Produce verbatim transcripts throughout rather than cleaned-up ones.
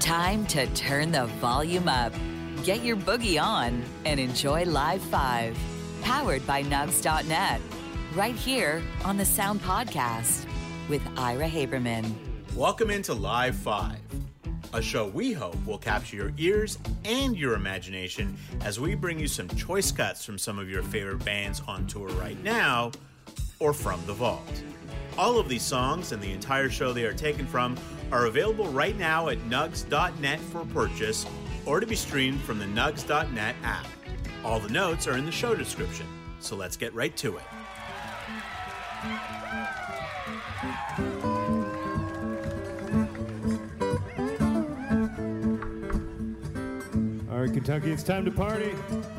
Time to turn the volume up. Get your boogie on and enjoy Live five, powered by Nugs dot net, right here on the Sound Podcast with Ira Haberman. Welcome into Live five, a show we hope will capture your ears and your imagination as we bring you some choice cuts from some of your favorite bands on tour right now or from the vault. All of these songs and the entire show they are taken from are available right now at Nugs dot net for purchase or to be streamed from the Nugs dot net app. All the notes are in the show description, so let's get right to it. All right, Kentucky, it's time to party.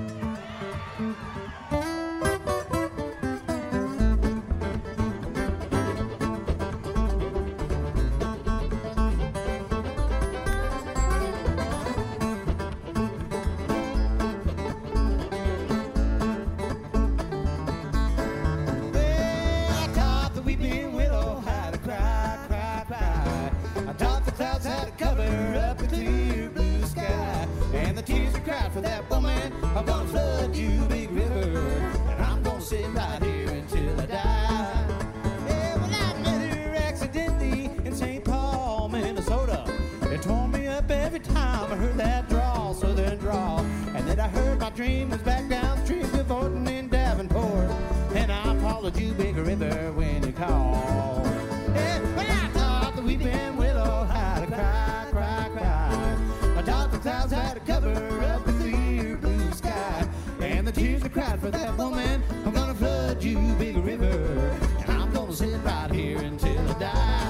Dream was back downstream of Orton and Davenport, and I followed you, Big River, when you called. And when I thought the weeping willow had to cry, cry, cry, I thought the clouds had to cover up the clear blue sky, and the tears that cried for that woman, I'm gonna flood you, Big River, and I'm gonna sit right here until I die.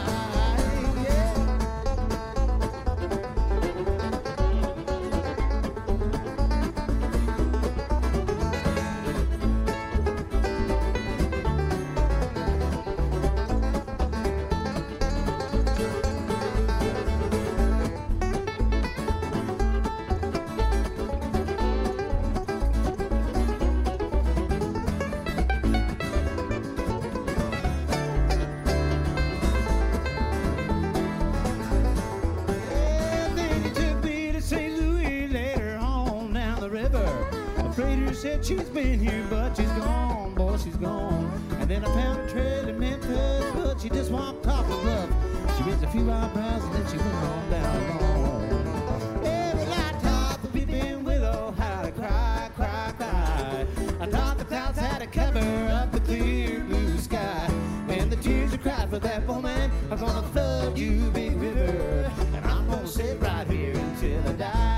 Said she's been here, but she's gone, boy, she's gone. And then I found a trail in Memphis, but she just walked off the bluff. She raised a few eyebrows and then she went on down alone. Every night thought the weeping willow had to cry, cry, cry. I thought the clouds had to cover up the clear blue sky, and the tears that cried for that woman are gonna flood you, Big River, and I'm gonna sit right here until I die.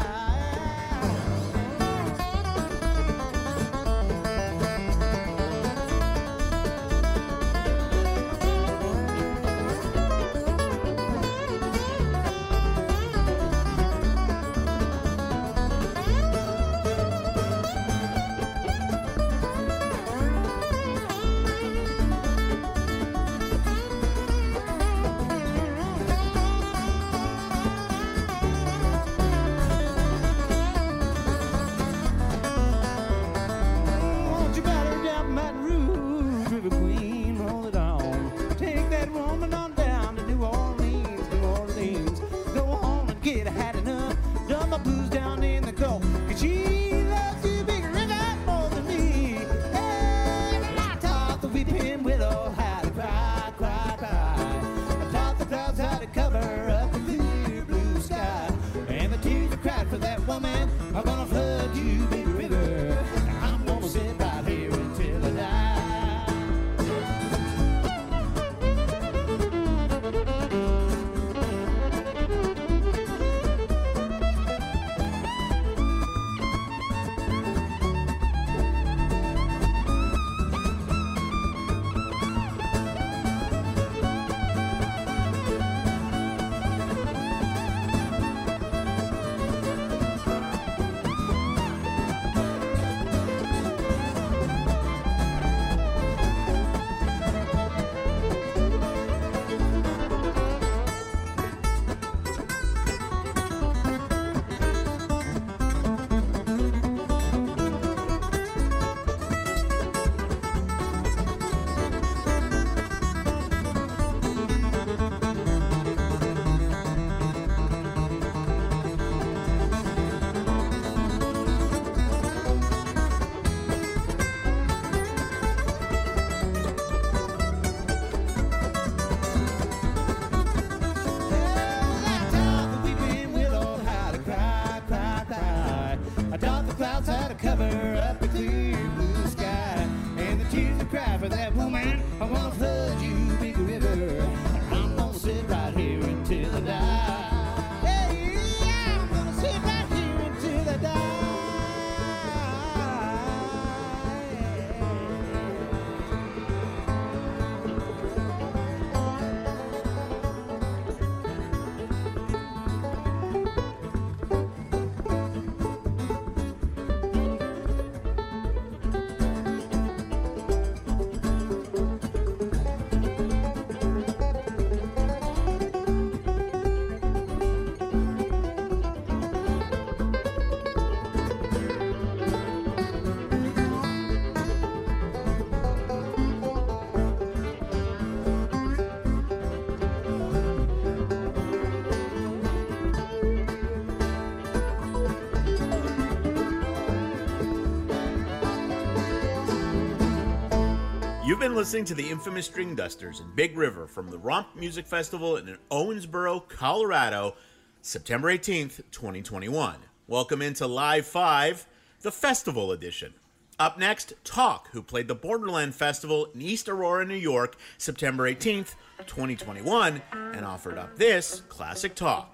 You've been listening to the infamous String Dusters in Big River from the Romp Music Festival in Owensboro, Colorado, September eighteenth, twenty twenty-one. Welcome into Live five, the Festival Edition. Up next, Talk, who played the Borderland Festival in East Aurora, New York, September eighteenth, twenty twenty-one, and offered up this classic Talk.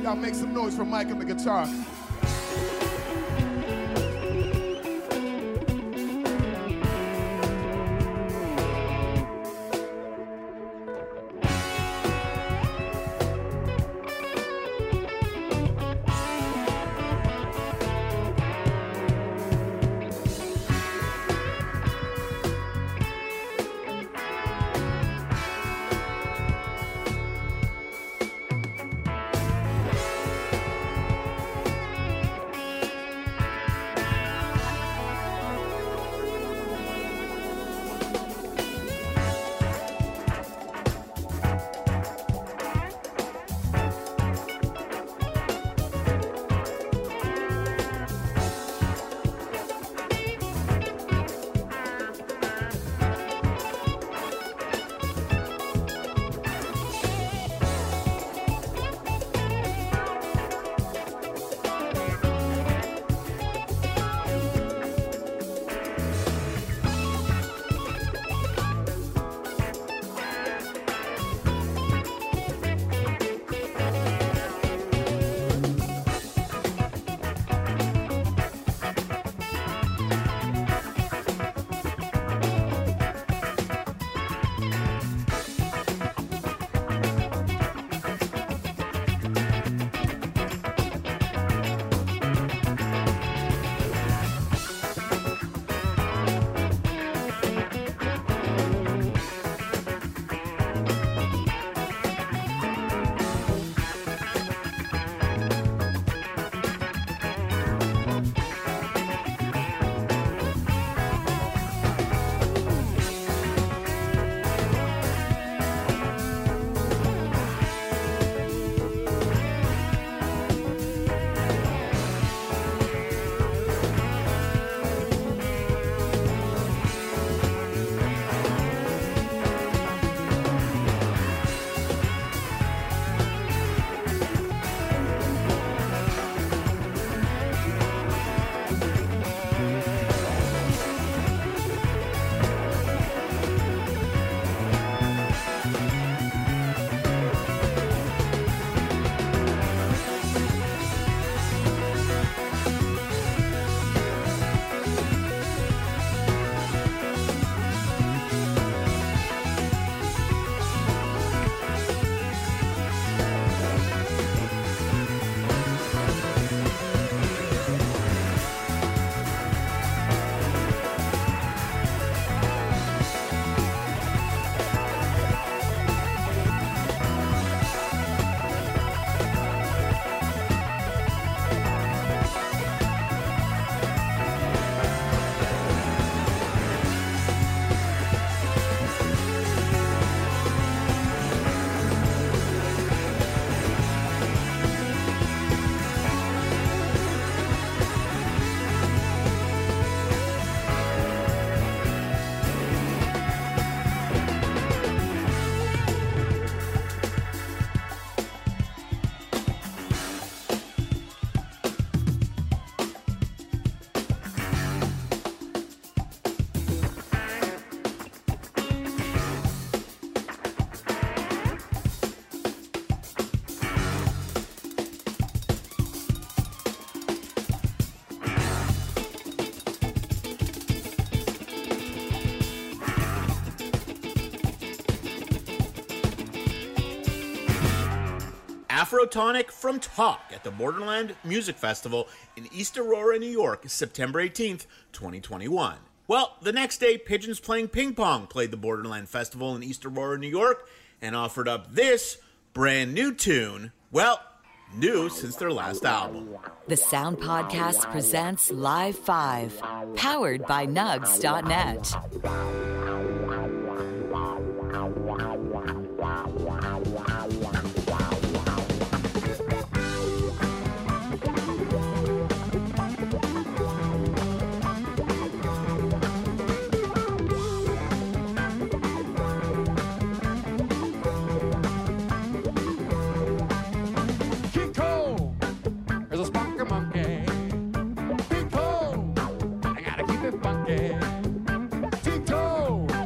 Y'all make some noise for Mike on the guitar. Afrotonic from Talk at the Borderland Music Festival in East Aurora, New York, September eighteenth, twenty twenty-one. Well, the next day, Pigeons Playing Ping Pong played the Borderland Festival in East Aurora, New York, and offered up this brand new tune, well, new since their last album. The Sound Podcast presents Live five, powered by Nugs dot net. Tito,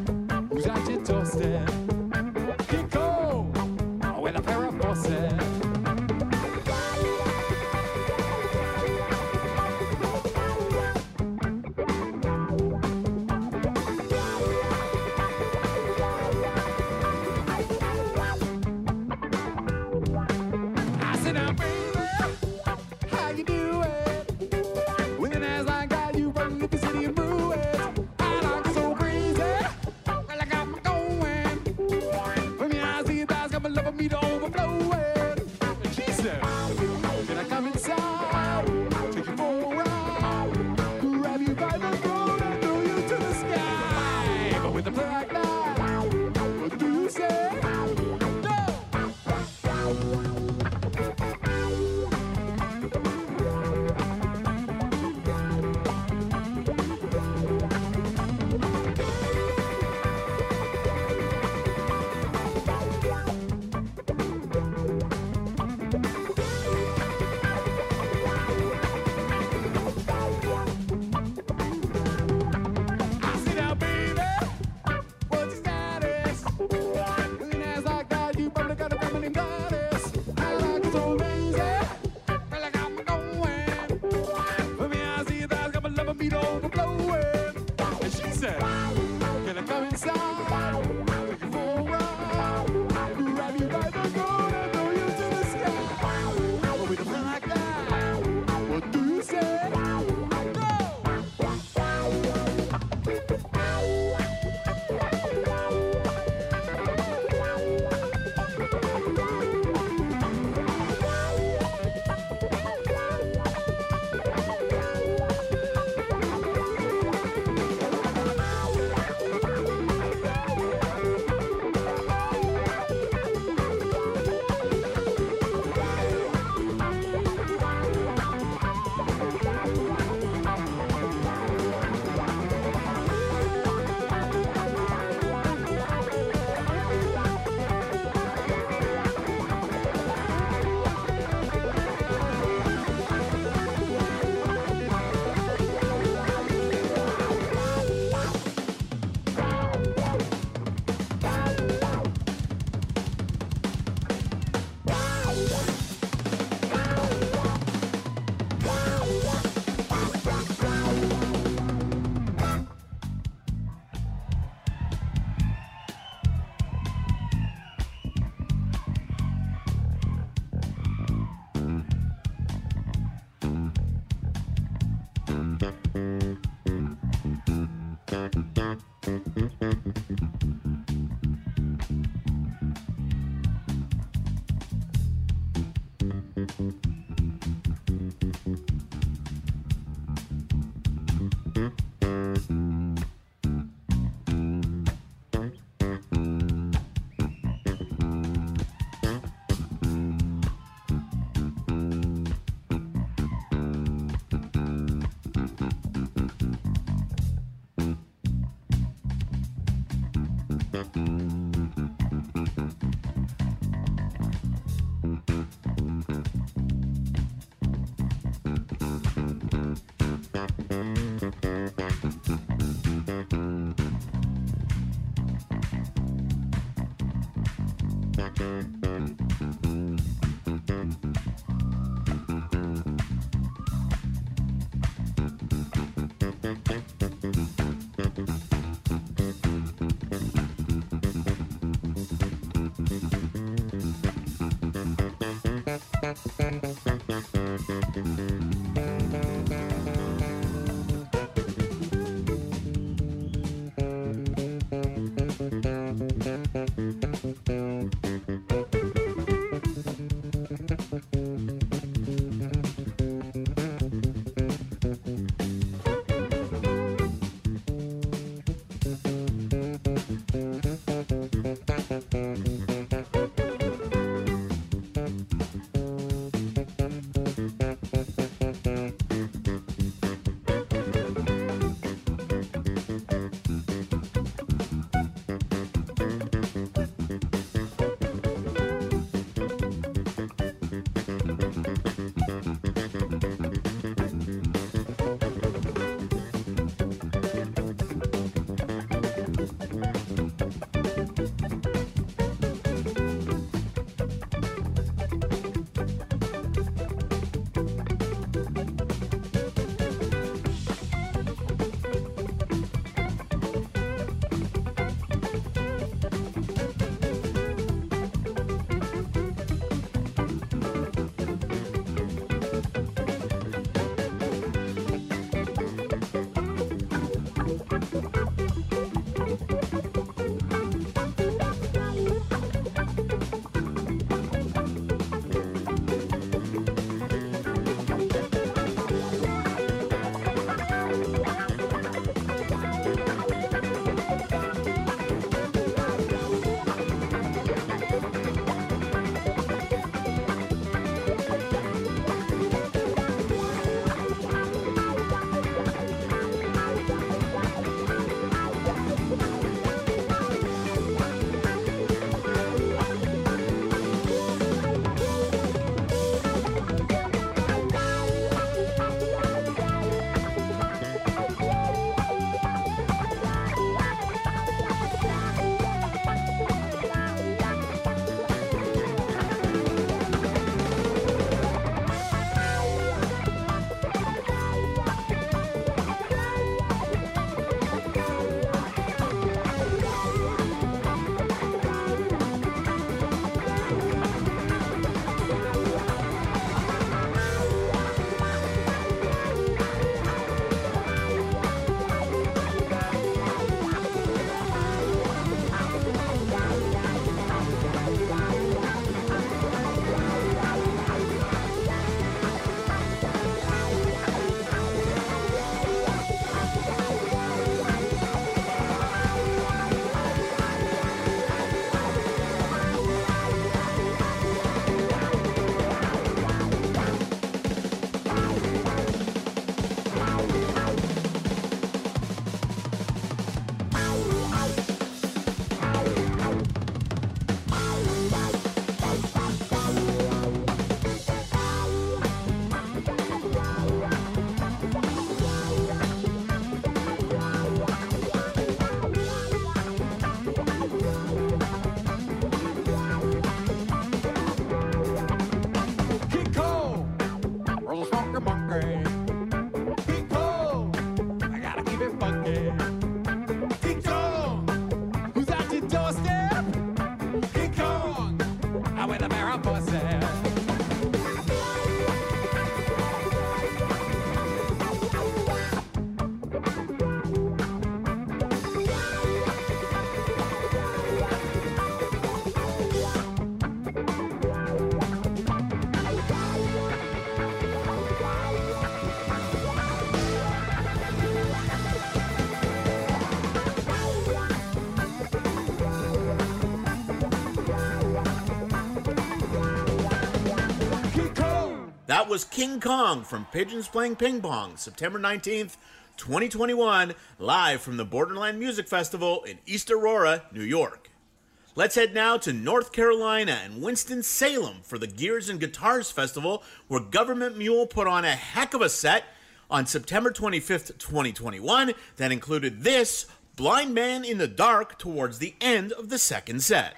That was King Kong from Pigeons Playing Ping Pong, September nineteenth, twenty twenty-one, live from the Borderland Music Festival in East Aurora, New York. Let's head now to North Carolina and Winston-Salem for the Gears and Guitars Festival, where Government Mule put on a heck of a set on September twenty-fifth, twenty twenty-one, that included this, Blind Man in the Dark, towards the end of the second set.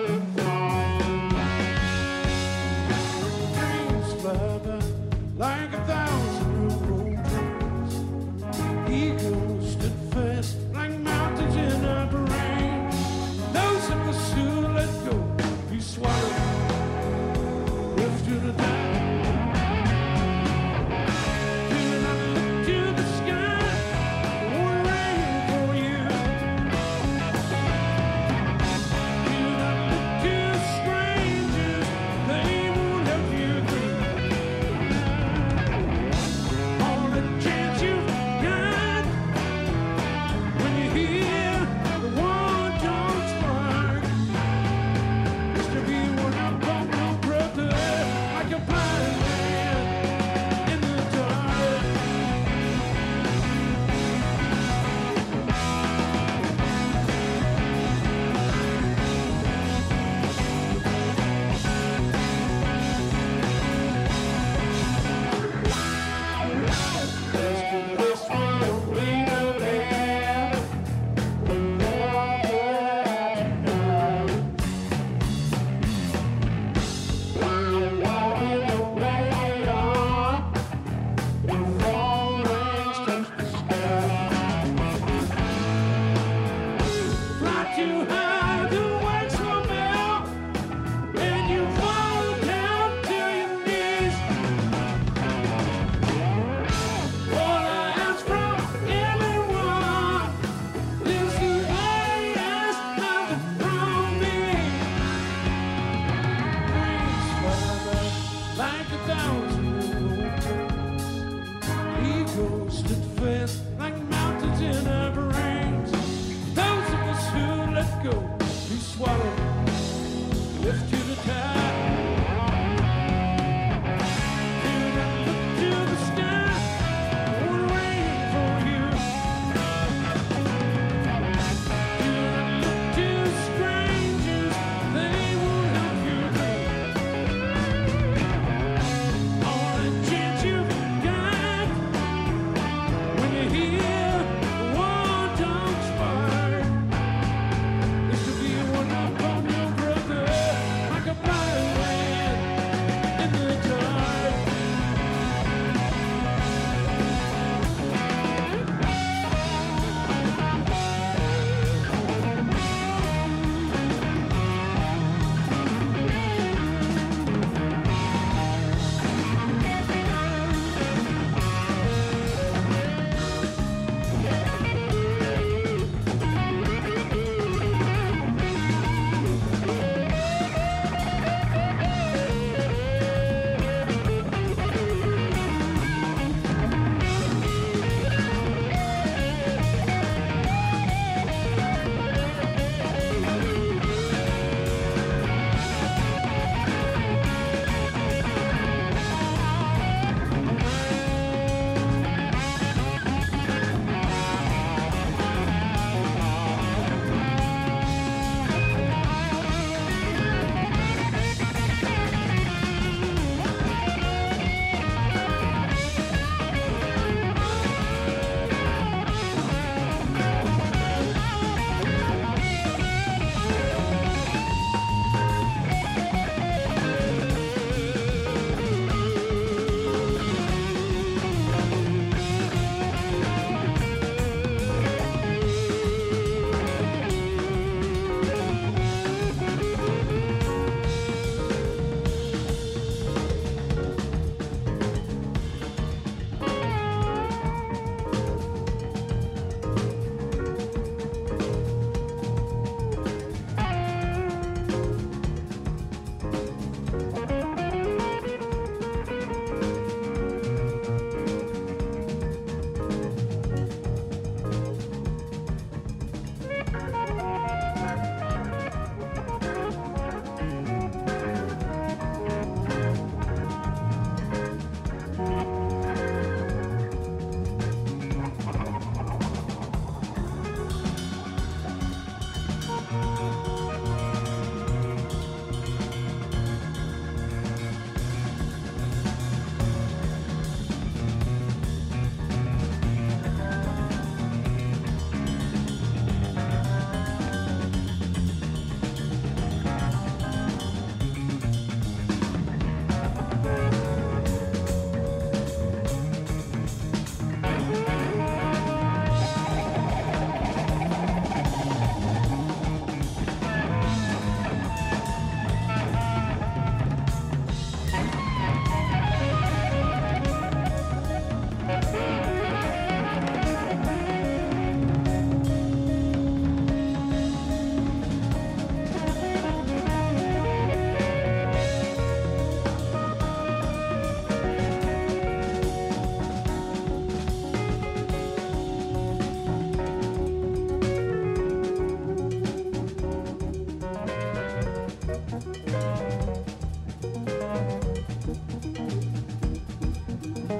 Like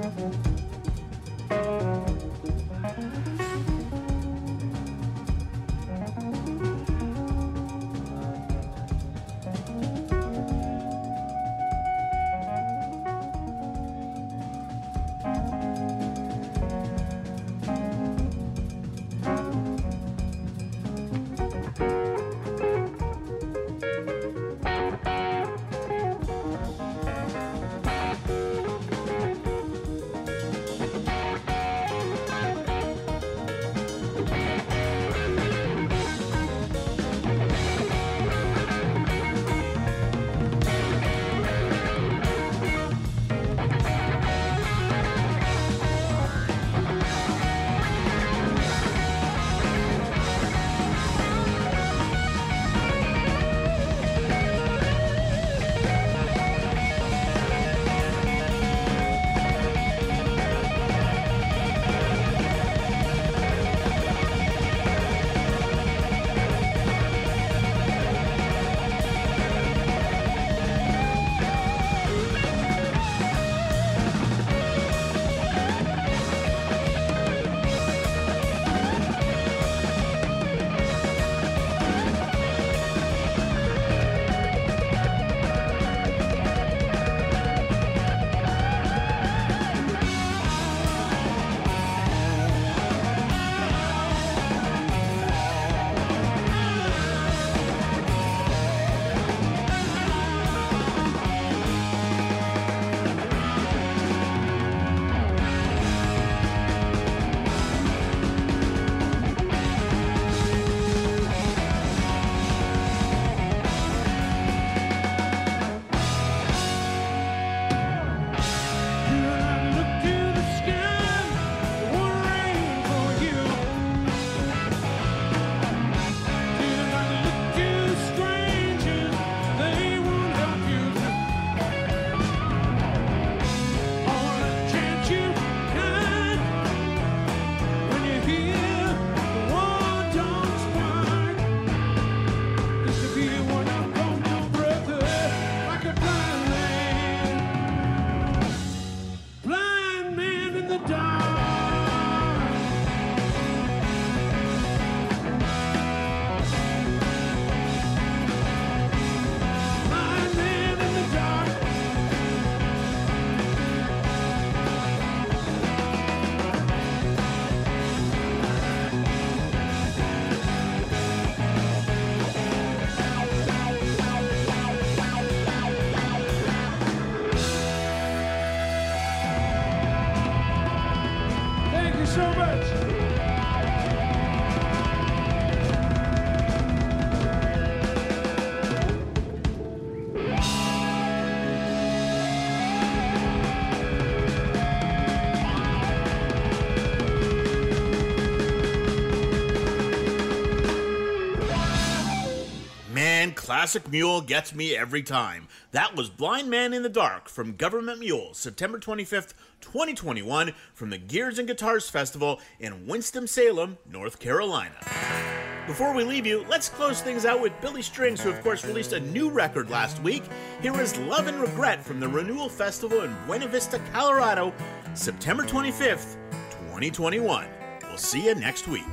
Classic Mule gets me every time. That was Blind Man in the Dark from Government Mule, September twenty-fifth, twenty twenty-one, from the Gears and Guitars Festival in Winston-Salem, North Carolina. Before we leave you, let's close things out with Billy Strings, who of course released a new record last week. Here is Love and Regret from the Renewal Festival in Buena Vista, Colorado, September twenty-fifth, twenty twenty-one. We'll see you next week.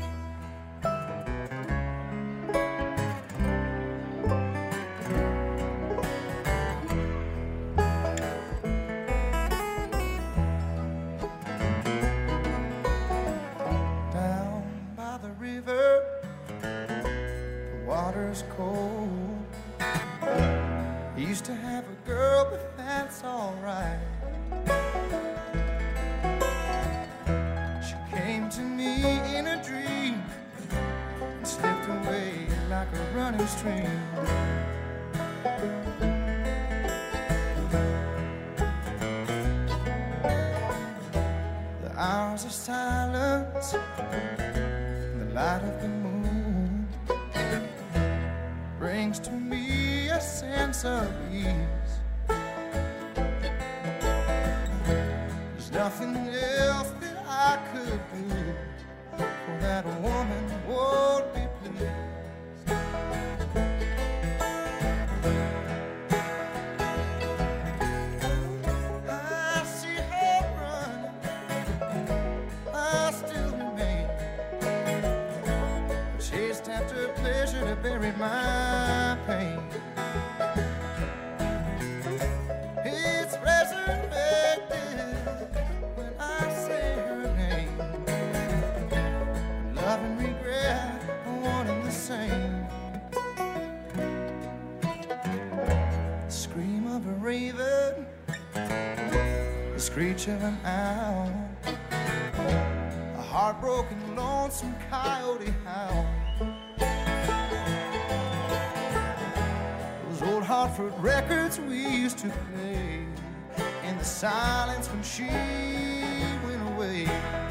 Cold. He used to have a girl, but that's alright. She came to me in a dream and slipped away like a running stream. The hours of silence, the light of the moon brings to me a sense of ease. There's nothing else that I could do, for that woman won't be pleased. I see her run bury my pain. It's resurrected when I say her name. Love and regret are one and the same. The scream of a raven, the screech of an owl, a heartbroken, lonesome coyote howl. Those old Hartford records we used to play in the silence when she went away.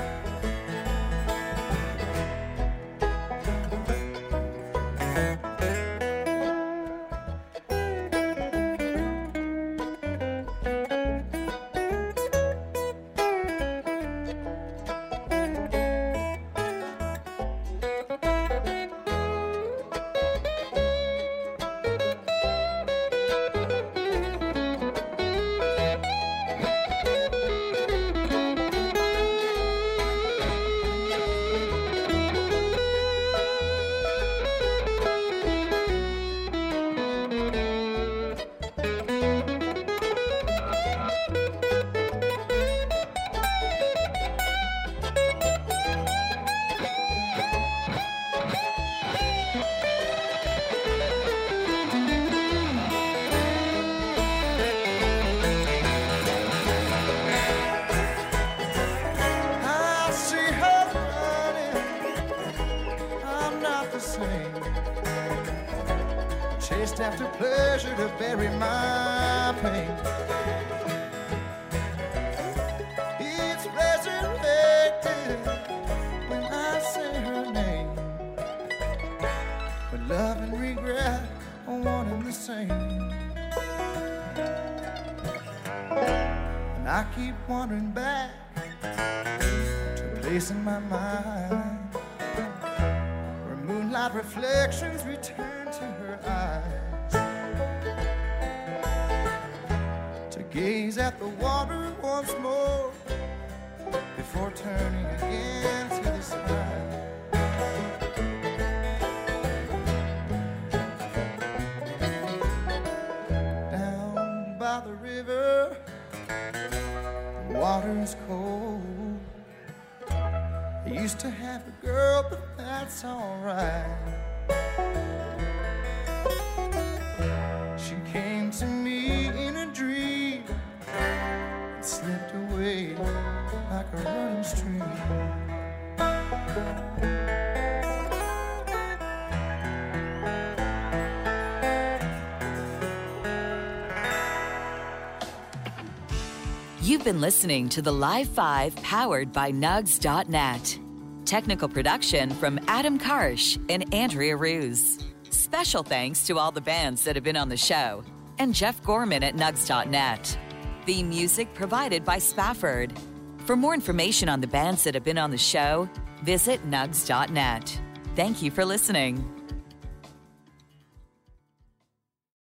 Chased after pleasure to bury my pain. It's resurrected when I say her name. But love and regret are one and the same. And I keep wandering back to a place in my mind where moonlight reflections return to her eyes, to gaze at the water once more before turning again to the sky. Down by the river, the water's cold. I used to have a girl, but that's alright. She came to me in a dream and slipped away like a running stream. You've been listening to the Live five powered by Nugs dot net. Technical production from Adam Karsh and Andrea Ruse. Special thanks to all the bands that have been on the show and Jeff Gorman at Nugs dot net. Theme music provided by Spafford. For more information on the bands that have been on the show, visit Nugs dot net. Thank you for listening.